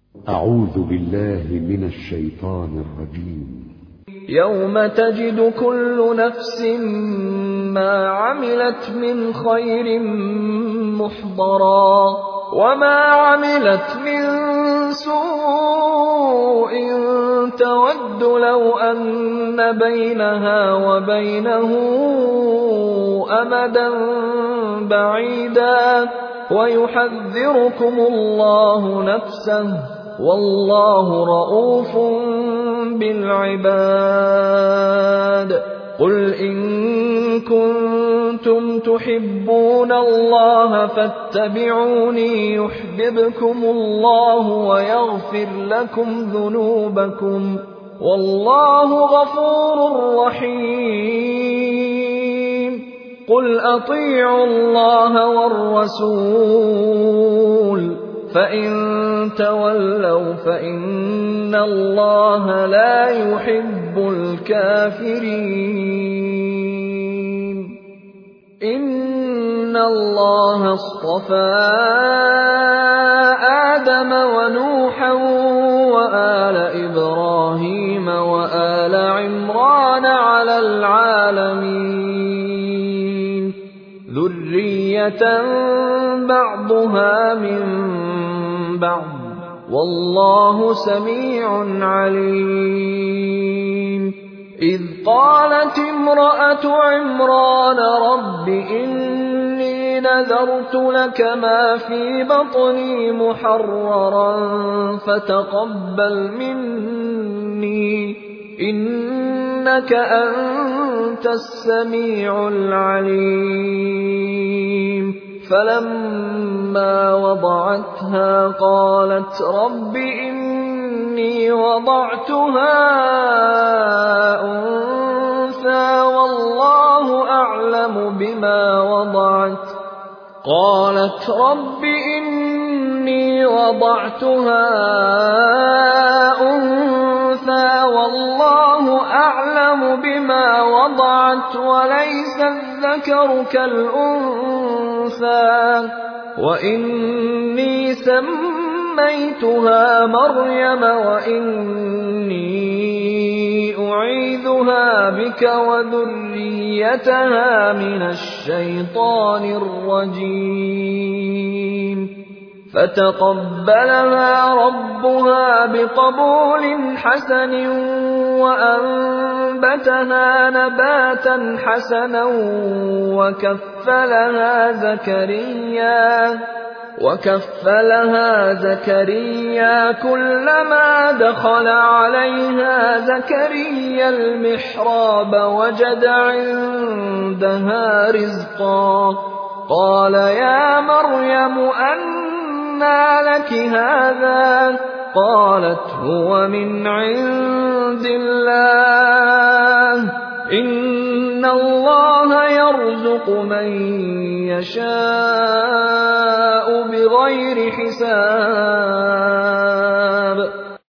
أعوذ بالله من الشيطان الرجيم. يوم تجد كل نفس ما عملت من خير محضرا وما عملت من سوء تود لو أن بينها وبينه أمدا بعيدا ويحذركم الله نفسه والله رءوف بالعباد. قل إن كنتم تحبون الله فاتبعوني يحببكم الله ويغفر لكم ذنوبكم والله غفور رحيم. قل أطيعوا الله والرسول فإن تولوا فإن الله لا يحب الكافرين. إن الله اصطفى آدم ونوحا وآل إبراهيم وآل عمران على العالمين ذرية بعضها من بعض والله سميع عليم. إذ قالت امرأة عمران رب إني نذرت لك ما في بطني محررا فتقبل مني إنك أنت السميع العليم. فلما وضعتها قالت رب إني وضعتها أنثى والله أعلم بما وضعت قالت رب إني وضعتها أنثى والله أعلم بما وضعت وليس الذكر كالأنثى وإني سميتها مريم وإني أعيذها بك وذريتها من الشيطان الرجيم. فتقبلها ربها بقبول حسن وأنبتها نباتا حسنا وكفلها زكريا كلما دخل عليها زكريا المحراب وجد عندها رزقا قال يا مريم أنى لك هذا قالت هو من عند الله إن الله يرزق من يشاء بغير حساب.